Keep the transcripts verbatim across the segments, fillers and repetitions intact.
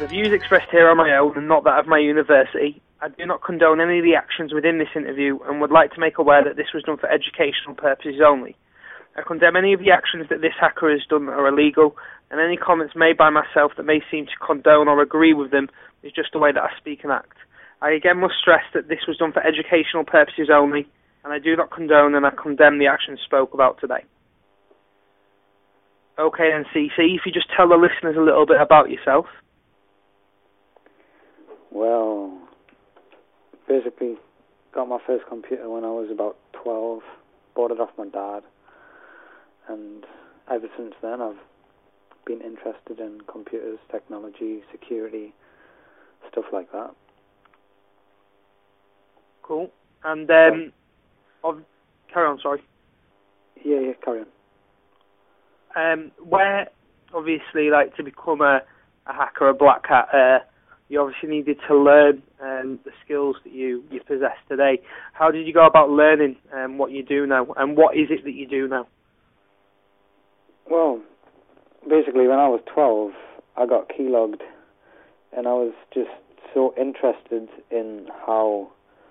The views expressed here are my own and not that of my university. I do not condone any of the actions within this interview and would like to make aware that this was done for educational purposes only. I condemn any of the actions that this hacker has done that are illegal, and any comments made by myself that may seem to condone or agree with them is just the way that I speak and act. I again must stress that this was done for educational purposes only, and I do not condone and I condemn the actions spoke about today. Okay then, C C, if you just tell the listeners a little bit about yourself. Well, basically got my first computer when I was about twelve, bought it off my dad, and ever since then I've been interested in computers, technology, security, stuff like that. Cool. And, um, of, carry on, sorry. Yeah, yeah, carry on. Um, where, obviously, like, to become a, a hacker, a black hat, uh, you obviously needed to learn um, the skills that you, you possess today. How did you go about learning um, what you do now, and what is it that you do now? Well, basically, when I was twelve, I got keylogged, and I was just so interested in how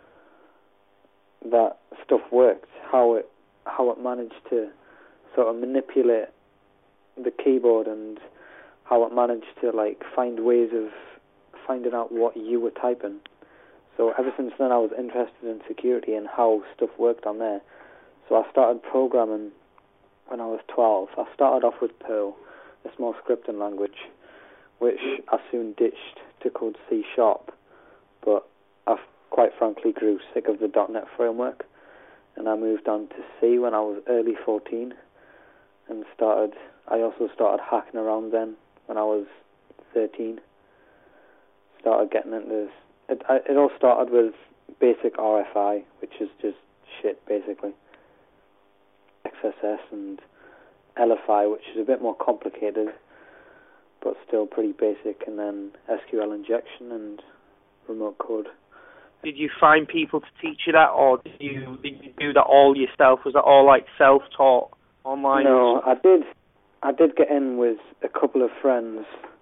that stuff worked, how it how it managed to sort of manipulate the keyboard, and how it managed to like find ways of finding out what you were typing. So ever since then I was interested in security and how stuff worked on there. So I started programming when I was twelve. I started off with Perl, a small scripting language, which I soon ditched to code C Sharp, but I quite frankly grew sick of the dot net framework, and I moved on to C when I was early fourteen, and started. I also started hacking around then when I was thirteen. Started getting into this. It, it all started with basic R F I, which is just shit, basically. X S S and L F I, which is a bit more complicated, but still pretty basic, and then S Q L injection and remote code. Did you find people to teach you that, or did you, did you do that all yourself? Was that all like self-taught online? No, I did. I did get in with a couple of friends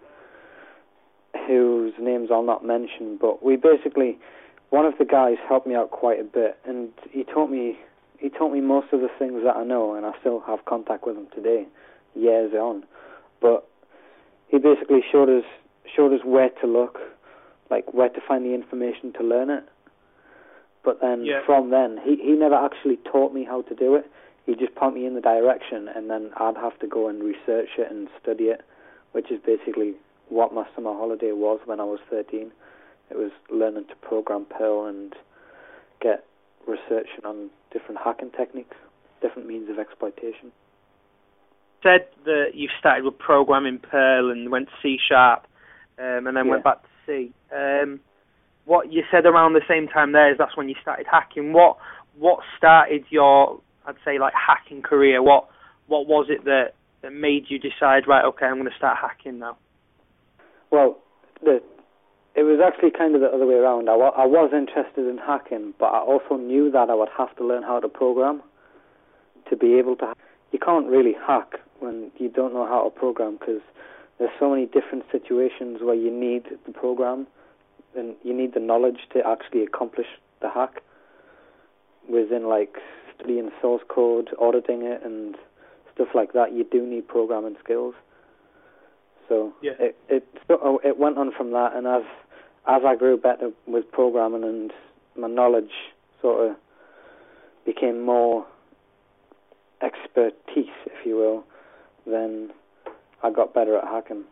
whose names I'll not mention, but we basically, one of the guys helped me out quite a bit, and he taught me he taught me most of the things that I know, and I still have contact with him today, years on. But he basically showed us showed us where to look, like where to find the information to learn it. But then yeah. from then, he, he never actually taught me how to do it. He just pointed me in the direction, and then I'd have to go and research it and study it, which is basically what my summer holiday was when I was thirteen. It was learning to program Perl and get researching on different hacking techniques, different means of exploitation. You said that you started with programming Perl and went to C Sharp, um, and then yeah. went back to C. Um, what you said around the same time there is that's when you started hacking. What what started your, I'd say, like hacking career? What what was it that, that made you decide, right, okay, I'm going to start hacking now? Well, the, it was actually kind of the other way around. I, wa- I was interested in hacking, but I also knew that I would have to learn how to program to be able to. You can't really hack when you don't know how to program, because there's so many different situations where you need the program and you need the knowledge to actually accomplish the hack. Within like studying source code, auditing it, and stuff like that, you do need programming skills. So yeah. it it it went on from that, and as as I grew better with programming and my knowledge sort of became more expertise, if you will, then I got better at hacking.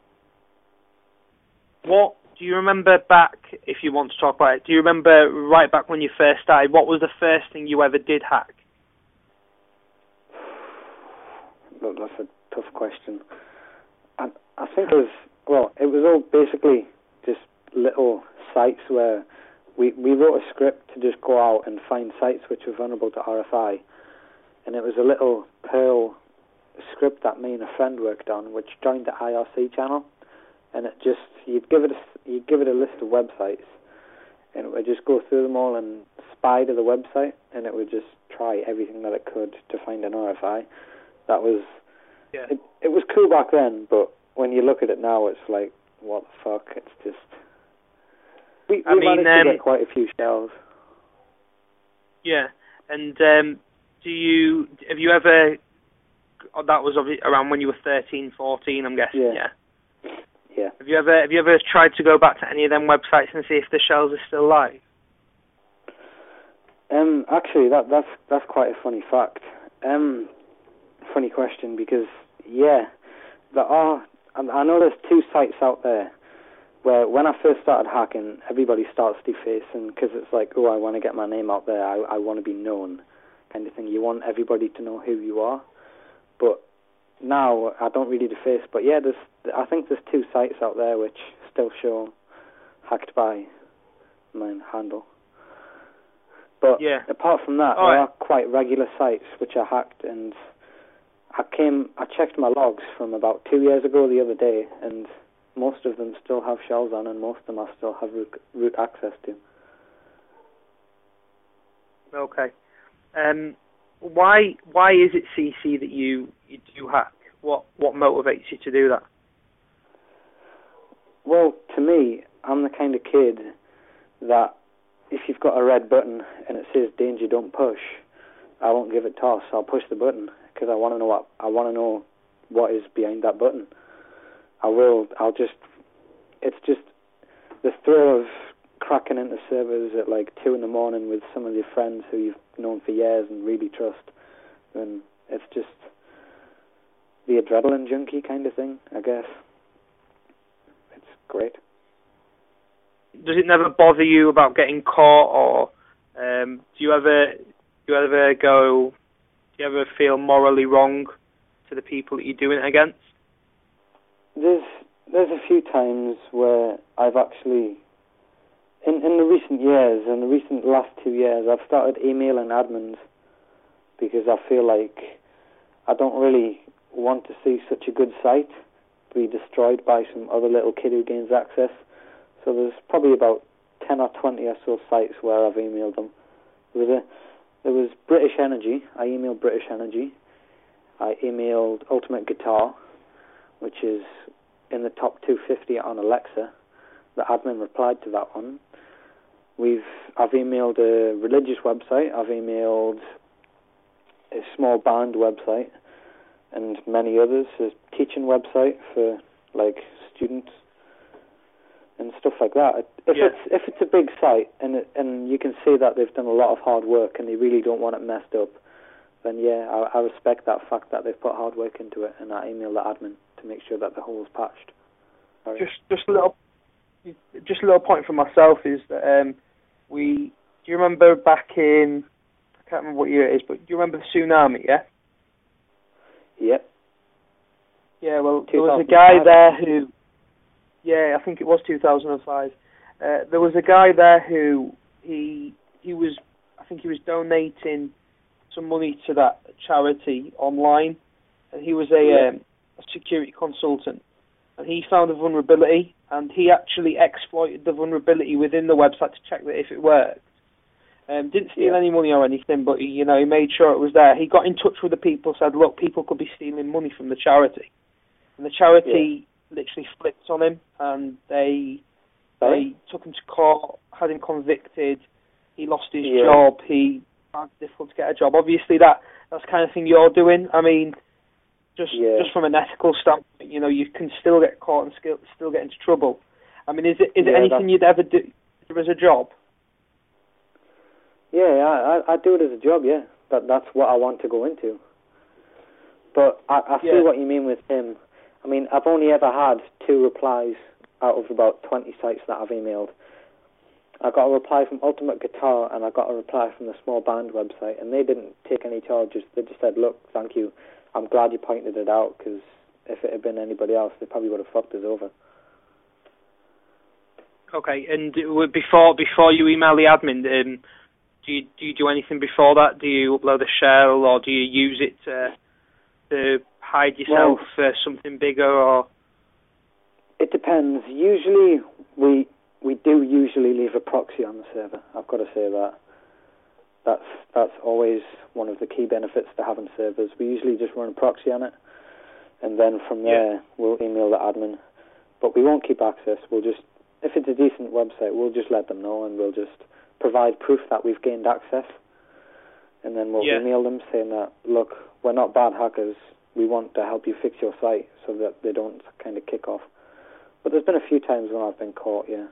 What do you remember back, if you want to talk about it, do you remember right back when you first started, what was the first thing you ever did hack? Look, that's a tough question. I, I think it was, well, it was all basically just little sites where we, we wrote a script to just go out and find sites which were vulnerable to R F I. And it was a little Perl script that me and a friend worked on, which joined the I R C channel. And it just, you'd give it a, you'd give it a list of websites, and it would just go through them all and spy to the website, and it would just try everything that it could to find an R F I. That was, yeah. it, it was cool back then, but when you look at it now, it's like, what the fuck? It's just we, we I mean, managed um, to get quite a few shells. Yeah, and um, do you have you ever? Oh, that was obvi- around when you were thirteen, fourteen, I'm guessing. Yeah. yeah. Yeah. Have you ever have you ever tried to go back to any of them websites and see if the shells are still live? Um, actually, that that's that's quite a funny fact. Um, funny question because yeah, there are. I know there's two sites out there where when I first started hacking, everybody starts defacing because it's like, oh, I want to get my name out there. I I want to be known, kind of thing. You want everybody to know who you are. But now I don't really deface. But yeah, there's I think there's two sites out there which still show hacked by my handle. But yeah. apart from that, All there right. are quite regular sites which are hacked, and I came, I checked my logs from about two years ago the other day, and most of them still have shells on, and most of them I still have root, root access to. Okay. Um, why why is it C C that you, you do hack? What what motivates you to do that? Well, to me, I'm the kind of kid that if you've got a red button and it says danger, don't push, I won't give it a toss. I'll push the button because I want to know what I want to know what is behind that button. I will. I'll just. It's just the thrill of cracking into servers at like two in the morning with some of your friends who you've known for years and really trust. And it's just the adrenaline junkie kind of thing, I guess. It's great. Does it never bother you about getting caught, or um, do you ever do you ever go? Do you ever feel morally wrong to the people that you're doing it against? There's there's a few times where I've actually, in in the recent years, in the recent last two years, I've started emailing admins because I feel like I don't really want to see such a good site be destroyed by some other little kid who gains access. So there's probably about ten or twenty or so sites where I've emailed them. There was, a, there was British Energy. I emailed British Energy. I emailed Ultimate Guitar, which is in the top two fifty on Alexa. The admin replied to that one. We've I've emailed a religious website. I've emailed a small band website, and many others. A teaching website for like students and stuff like that. If Yeah. it's if it's a big site and it, and you can see that they've done a lot of hard work and they really don't want it messed up, then yeah, I, I respect that fact that they've put hard work into it, and I email the admin to make sure that the hole's patched. Sorry. Just just a little just a little point for myself is that um, we do you remember back in I can't remember what year it is, but do you remember the tsunami? Yeah. Yep. Yeah. Well, there was a guy there who. Yeah, I think it was two thousand five. Uh, there was a guy there who he he was I think he was donating some money to that charity online, and he was a, yeah. um, a security consultant, and he found a vulnerability, and he actually exploited the vulnerability within the website to check that if it worked. Um, didn't steal yeah. any money or anything, but he, you know, he made sure it was there. He got in touch with the people, said, look, people could be stealing money from the charity, and the charity. Yeah. Literally flipped on him, and they Sorry? they took him to court, had him convicted. He lost his yeah. job. He found it difficult to get a job. Obviously, that that's the kind of thing you're doing. I mean, just yeah. just from an ethical standpoint, you know, you can still get caught and still still get into trouble. I mean, is it is yeah, it anything you'd ever do as a job? Yeah, I I do it as a job. Yeah, that that's what I want to go into. But I I see yeah. what you mean with him. I mean, I've only ever had two replies out of about twenty sites that I've emailed. I got a reply from Ultimate Guitar, and I got a reply from the small band website, and they didn't take any charges. They just said, look, thank you. I'm glad you pointed it out, because if it had been anybody else, they probably would have fucked us over. Okay, and before before you email the admin, um, do you do you do anything before that? Do you upload a shell, or do you use it to to hide yourself well, for something bigger, or? It depends. Usually, we we do usually leave a proxy on the server. I've got to say that. That's that's always one of the key benefits to having servers. We usually just run a proxy on it, and then from there yeah. we'll email the admin. but we won't keep access. We'll just, if it's a decent website, we'll just let them know, and we'll just provide proof that we've gained access. And then we'll yeah. email them saying that, look, we're not bad hackers. We want to help you fix your site so that they don't kind of kick off. But there's been a few times when I've been caught, yeah.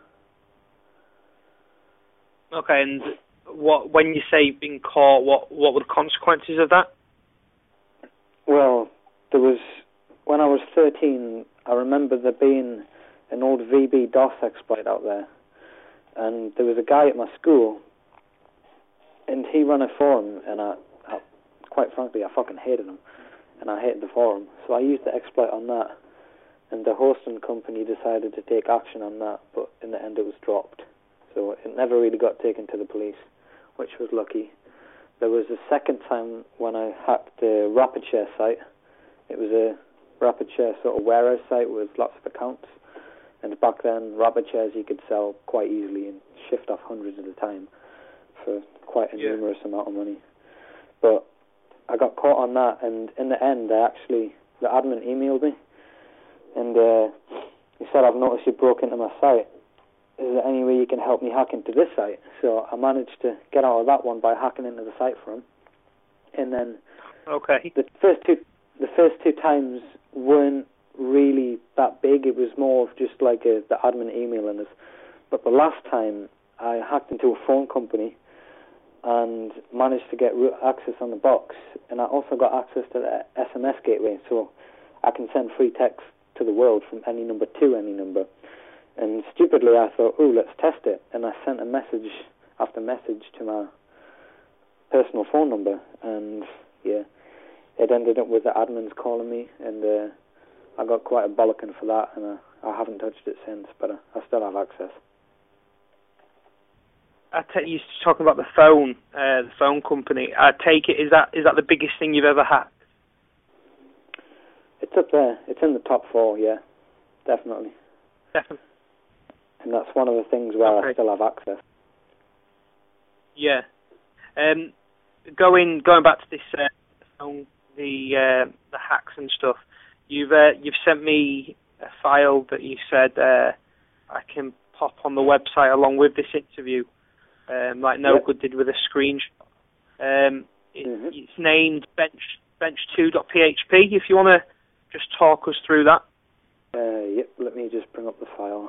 Okay, and what when you say being caught, what what were the consequences of that? Well, there was, when I was thirteen, I remember there being an old V B DOS exploit out there. And there was a guy at my school, and he ran a forum, and I, I quite frankly, I fucking hated him. And I hated the forum. So I used the exploit on that. And the hosting company decided to take action on that, but in the end it was dropped. So it never really got taken to the police, which was lucky. There was a second time when I hacked the RapidShare site. It was a RapidShare sort of warehouse site with lots of accounts. And back then, RapidShares you could sell quite easily and shift off hundreds at a time for quite a yeah. numerous amount of money. But I got caught on that, and in the end, I actually, the admin emailed me, and uh, he said, I've noticed you broke into my site. Is there any way you can help me hack into this site? So I managed to get out of that one by hacking into the site for him. And then okay. the first two the first two times weren't really that big. It was more of just like a, the admin emailing us. But the last time I hacked into a phone company and managed to get access on the box, and I also got access to the S M S gateway, so I can send free text to the world from any number to any number. And stupidly I thought, oh, let's test it, and I sent a message after message to my personal phone number, and yeah, it ended up with the admins calling me, and uh, I got quite a bollocking for that, and I, I haven't touched it since, but I, I still have access. I take you talking about the phone, uh, the phone company. I take it is that is that the biggest thing you've ever hacked? It's up there. It's in the top four. Yeah, definitely. Definitely. And that's one of the things where okay. I still have access. Yeah. Um, going going back to this uh, phone, the uh, the hacks and stuff. You've uh, you've sent me a file that you said uh, I can pop on the website along with this interview. Um, like No yep. Good did with a screenshot. Um, it, mm-hmm. It's named bench bench two dot p h p. If you want to just talk us through that. Uh, yep, let me just bring up the file.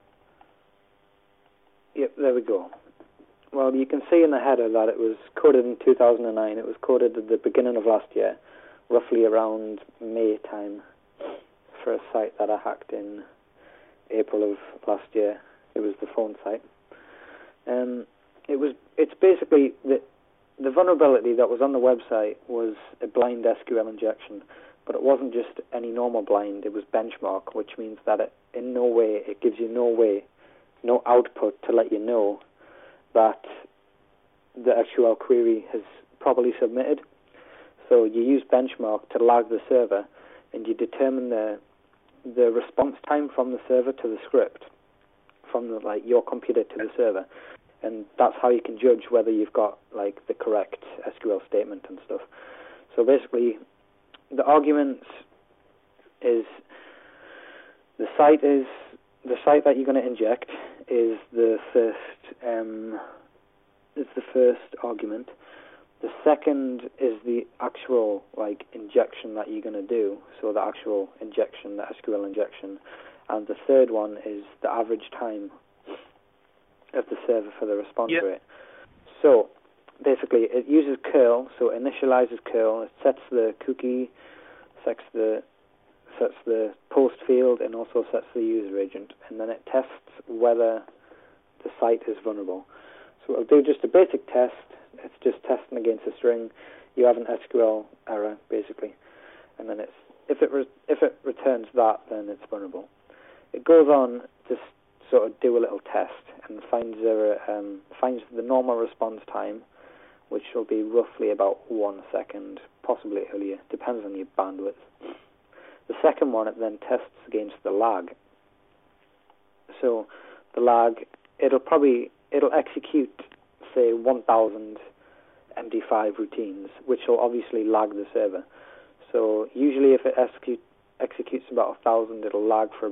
Yep, there we go. Well, you can see in the header that it was coded in two thousand nine. It was coded at the beginning of last year, roughly around May time, for a site that I hacked in April of last year. It was the phone site. Um, it was. It's basically the the vulnerability that was on the website was a blind S Q L injection, but it wasn't just any normal blind. It was benchmark, which means that it, in no way it gives you no way, no output to let you know that the S Q L query has properly submitted. So you use benchmark to lag the server, and you determine the the response time from the server to the script, from the, like your computer to the server. And that's how you can judge whether you've got like the correct S Q L statement and stuff. So basically, the argument is the site is the site that you're going to inject is the first um, is the first argument. The second is the actual like injection that you're going to do. So the actual injection, the S Q L injection, and the third one is the average time of the server for the response yep. rate. So basically it uses curl, so it initializes curl, it sets the cookie, sets the sets the post field, and also sets the user agent, and then it tests whether the site is vulnerable. So it'll do just a basic test. It's just testing against a string. You have an S Q L error basically, and then it's if it re- if it returns that, then it's vulnerable. It goes on to sort of do a little test and finds a, um, finds the normal response time, which will be roughly about one second, possibly earlier, depends on your bandwidth. The second one, it then tests against the lag. So the lag, it'll probably it'll execute say one thousand M D five routines, which will obviously lag the server. So usually, if it execute, executes about a thousand, it'll lag for about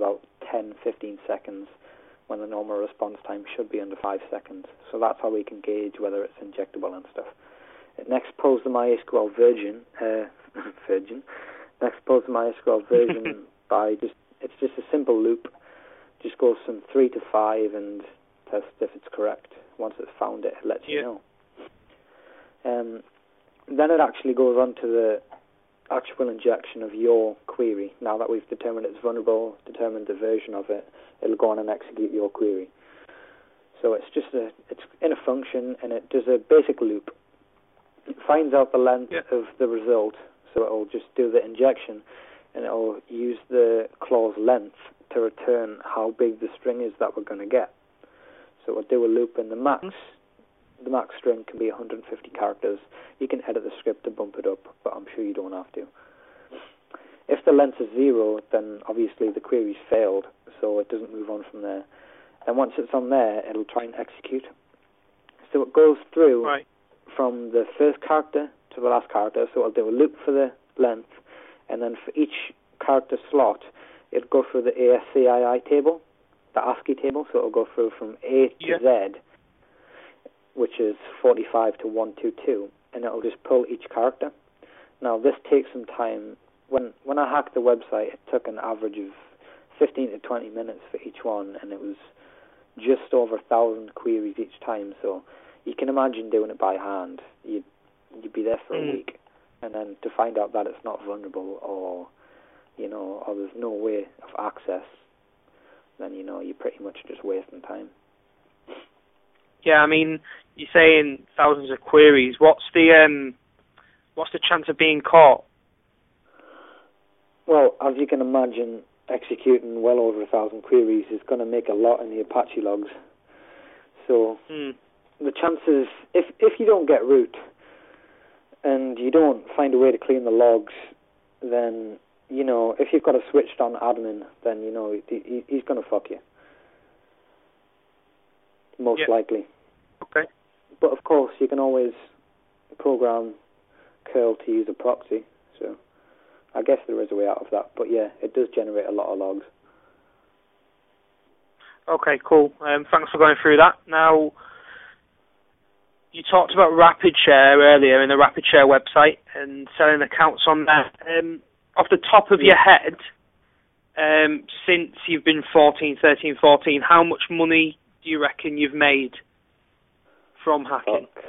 ten, fifteen seconds, when the normal response time should be under five seconds. So that's how we can gauge whether it's injectable and stuff. It next pulls the MySQL version, uh, virgin, next pulls the MySQL version by just, it's just a simple loop, just goes from three to five and tests if it's correct. Once it's found it, it lets yeah. you know. Um, then it actually goes on to the actual injection of your query. Now that we've determined it's vulnerable, determined the version of it, it'll go on and execute your query. So it's just a, it's in a function, and it does a basic loop. It finds out the length yeah. of the result, so it'll just do the injection, and it'll use the clause length to return how big the string is that we're going to get. So it'll do a loop, and the max, mm-hmm. the max string can be one hundred fifty characters. You can edit the script to bump it up, but I'm sure you don't have to. If the length is zero, then obviously the query's failed, so it doesn't move on from there. And once it's on there, it'll try and execute. So it goes through right. from the first character to the last character, so it'll do a loop for the length, and then for each character slot, it'll go through the A S C I I table, the ASCII table, so it'll go through from A to yeah. Z, which is forty-five to one twenty-two, and it'll just pull each character. Now, this takes some time. When when I hacked the website, it took an average of fifteen to twenty minutes for each one, and it was just over a thousand queries each time. So you can imagine doing it by hand. You'd, you'd be there for mm. a week, and then to find out that it's not vulnerable, or you know, or there's no way of access, then you know you're pretty much just wasting time. Yeah, I mean, you're saying thousands of queries. What's the um, what's the chance of being caught? Well, as you can imagine, executing well over a thousand queries is going to make a lot in the Apache logs. So mm. the chances, if if you don't get root and you don't find a way to clean the logs, then you know if you've got a switched on admin, then you know he, he's going to fuck you. Most yeah. likely. Okay. But of course, you can always program curl to use a proxy, so I guess there is a way out of that. But yeah, it does generate a lot of logs. Okay, cool. Um, thanks for going through that. Now, you talked about RapidShare earlier in the RapidShare website and selling accounts on there. Um, off the top of yeah. your head, um, since you've been fourteen, thirteen, fourteen, how much money do you reckon you've made from hacking? Fuck.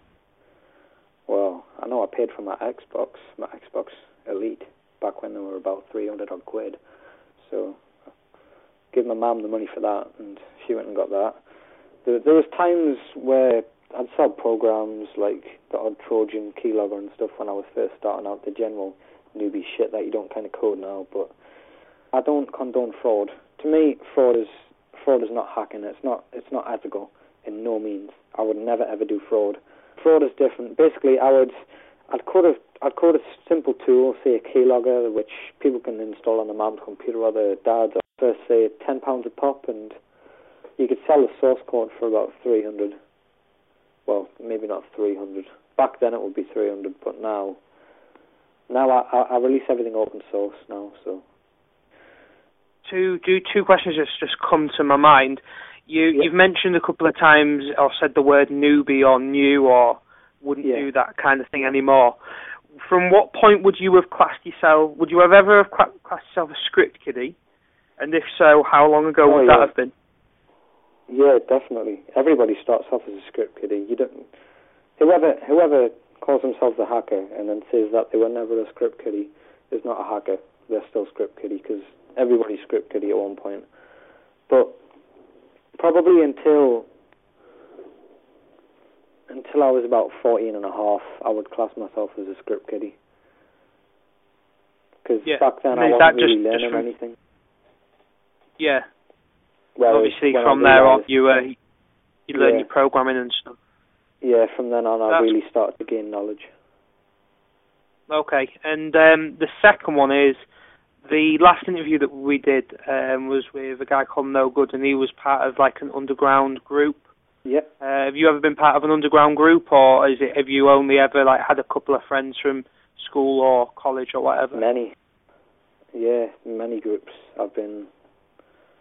Well, I know I paid for my Xbox, my Xbox Elite, back when they were about three hundred odd quid. So, give my mum the money for that, and she went and got that. There, there was times where I'd sell programs like the odd Trojan keylogger and stuff when I was first starting out, the general newbie shit that you don't kind of code now, but I don't condone fraud. To me, fraud is fraud is not hacking. It's not it's not ethical in no means. I would never ever do fraud. Fraud is different. Basically, I would I'd code a I'd code a simple tool, say a keylogger, which people can install on their mum's computer or their dad's, for say ten pounds a pop, and you could sell the source code for about three hundred. Well, maybe not three hundred. Back then it would be three hundred, but now now I, I, I release everything open source now, so. Two, do two questions just, just come to my mind. You, yeah. You've mentioned a couple of times or said the word newbie or new or wouldn't yeah. do that kind of thing anymore. From what point would you have classed yourself, would you have ever have classed yourself a script kiddie? And if so, how long ago oh, would yeah. that have been? Yeah, definitely. Everybody starts off as a script kiddie. You don't. Whoever whoever calls themselves a hacker and then says that they were never a script kiddie is not a hacker. They're still script kiddie, because everybody's script kiddie at one point. But probably until until I was about fourteen and a half, I would class myself as a script kiddie. Because yeah. back then I Is wasn't just, really learning just from, anything. Yeah. Whereas Obviously, from I there on, realized, you uh, you learn yeah. your programming and stuff. Yeah, from then on, I That's really started to gain knowledge. Okay, and um, the second one is, the last interview that we did um, was with a guy called No Good, and he was part of like an underground group. Yep. Uh, have you ever been part of an underground group, or is it have you only ever like had a couple of friends from school or college or whatever? Many. Yeah, many groups. I've been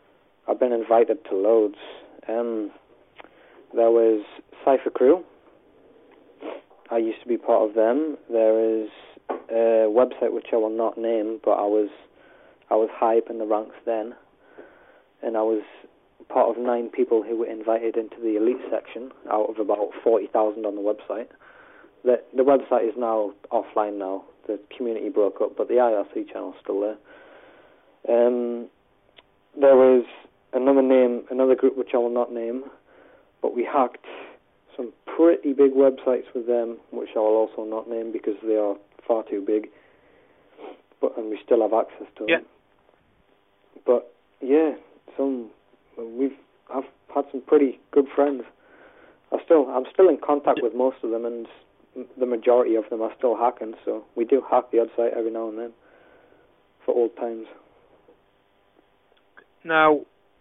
I've been invited to loads. Um, there was Cypher Crew. I used to be part of them. There is a website which I will not name, but I was I was high up in the ranks then, and I was part of nine people who were invited into the elite section out of about forty thousand on the website. The the website is now offline now. The community broke up, but the I R C channel is still there. Um, there was another name, another group which I will not name, but we hacked some pretty big websites with them, which I will also not name because they are far too big. But and we still have access to yeah. them. But yeah, some we've I've had some pretty good friends. I still I'm still in contact with most of them, and the majority of them are still hacking. So we do hack the odd site every now and then for old times. Now,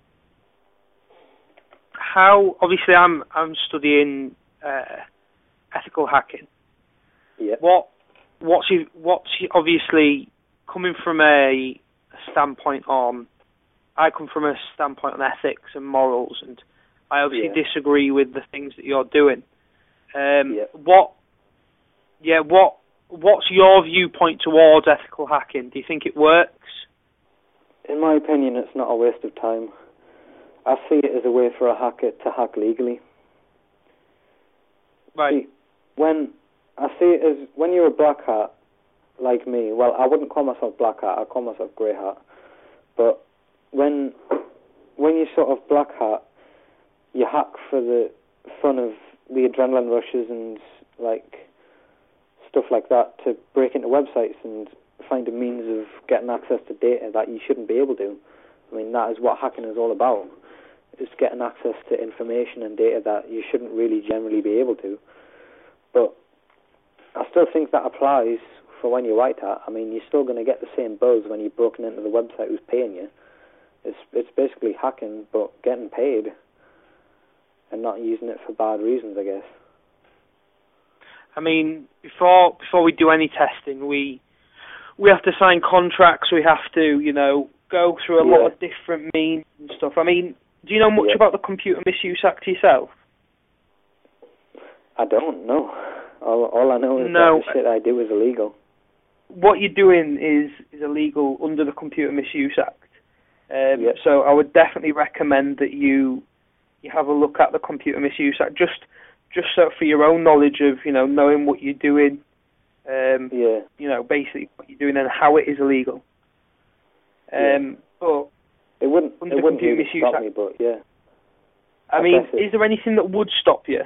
how obviously I'm I'm studying uh, ethical hacking. Yeah. What what's you, what's you, obviously coming from a, a standpoint on. I come from a standpoint on ethics and morals, and I obviously yeah. disagree with the things that you're doing. Um, yeah. What? Yeah. What? What's your viewpoint towards ethical hacking? Do you think it works? In my opinion, it's not a waste of time. I see it as a way for a hacker to hack legally. Right. See, when I see it as when you're a black hat like me, well, I wouldn't call myself black hat. I call myself grey hat. But when when you sort of black hat, you hack for the fun of the adrenaline rushes and like stuff like that to break into websites and find a means of getting access to data that you shouldn't be able to. I mean, that is what hacking is all about. It's getting access to information and data that you shouldn't really generally be able to. But I still think that applies for when you're white hat. I mean, you're still going to get the same buzz when you've broken into the website who's paying you. It's it's basically hacking, but getting paid and not using it for bad reasons, I guess. I mean, before before we do any testing, we we have to sign contracts. We have to, you know, go through a yeah. lot of different means and stuff. I mean, do you know much yeah. about the Computer Misuse Act yourself? I don't know. All, all I know is no. that the shit I do is illegal. What you're doing is, is illegal under the Computer Misuse Act. Um, yep. So I would definitely recommend that you you have a look at the Computer Misuse Act, just just so for your own knowledge of, you know, knowing what you're doing. Um, yeah. You know, basically what you're doing and how it is illegal. Um, yeah. But it wouldn't under it wouldn't Computer really Misuse stop Act, me, but yeah. I, I mean, is there anything that would stop you?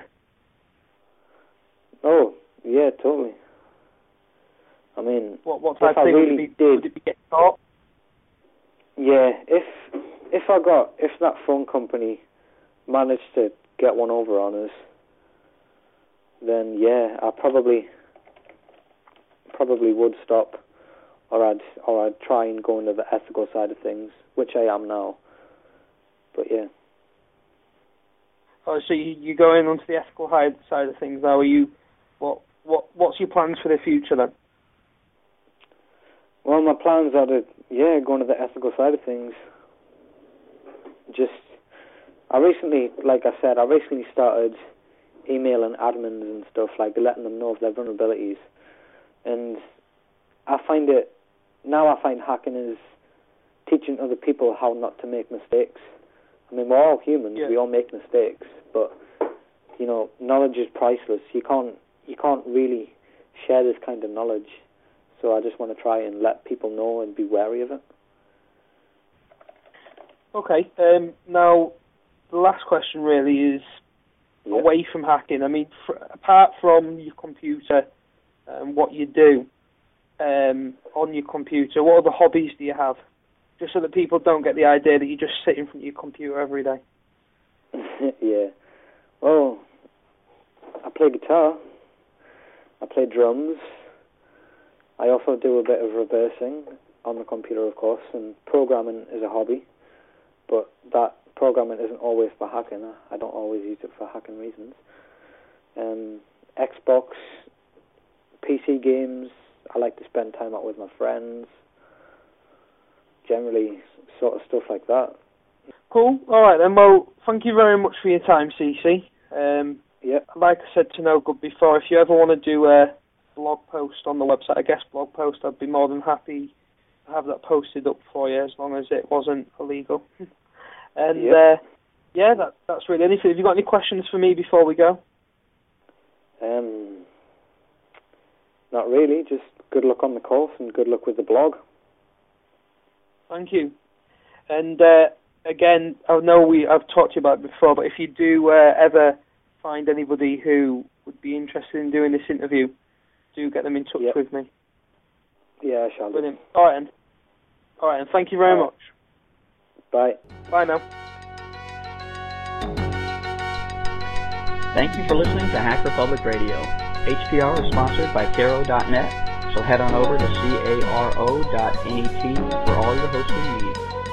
Oh, yeah, totally. I mean, what what type if of thing I really would it be? did, Would it be getting caught? Yeah, if if I got if that phone company managed to get one over on us, then yeah, I probably probably would stop, or I'd or I'd try and go into the ethical side of things, which I am now. But yeah. Oh, so you you going onto the ethical side of things now? Are you what what what's your plans for the future then? Well, my plans are to, yeah, go into the ethical side of things. Just, I recently, like I said, I recently started emailing admins and stuff, like letting them know of their vulnerabilities. And I find it, now I find hacking is teaching other people how not to make mistakes. I mean, we're all humans, yeah. we all make mistakes, but, you know, knowledge is priceless. You can't, you can't really share this kind of knowledge. So I just want to try and let people know and be wary of it. Okay. Um, now, the last question really is yeah. away from hacking. I mean, fr- apart from your computer and what you do um, on your computer, what other hobbies do you have? Just so that people don't get the idea that you just sit in front of your computer every day. yeah. Well, I play guitar. I play drums. I also do a bit of reversing on the computer, of course, and programming is a hobby, but that programming isn't always for hacking. I don't always use it for hacking reasons. Um, Xbox, P C games, I like to spend time out with my friends, generally sort of stuff like that. Cool. All right then. Well, thank you very much for your time, Cece. Um, yeah. Like I said to No Good before, if you ever want to do a blog post on the website, a guest blog post, I'd be more than happy to have that posted up for you, as long as it wasn't illegal. and yep. uh, yeah, that that's really anything. Have you got any questions for me before we go? Um, not really. Just good luck on the course and good luck with the blog. Thank you. And uh, again, I know we I've talked to you about it before, but if you do uh, ever find anybody who would be interested in doing this interview, do get them in touch yep. with me. Yeah, I shall. Brilliant. All right, then. All right, and thank you very All right. much. Bye. Bye now. Thank you for listening to Hacker Public Radio. H P R is sponsored by Caro dot net, so head on over to caro dot net for all your hosting needs.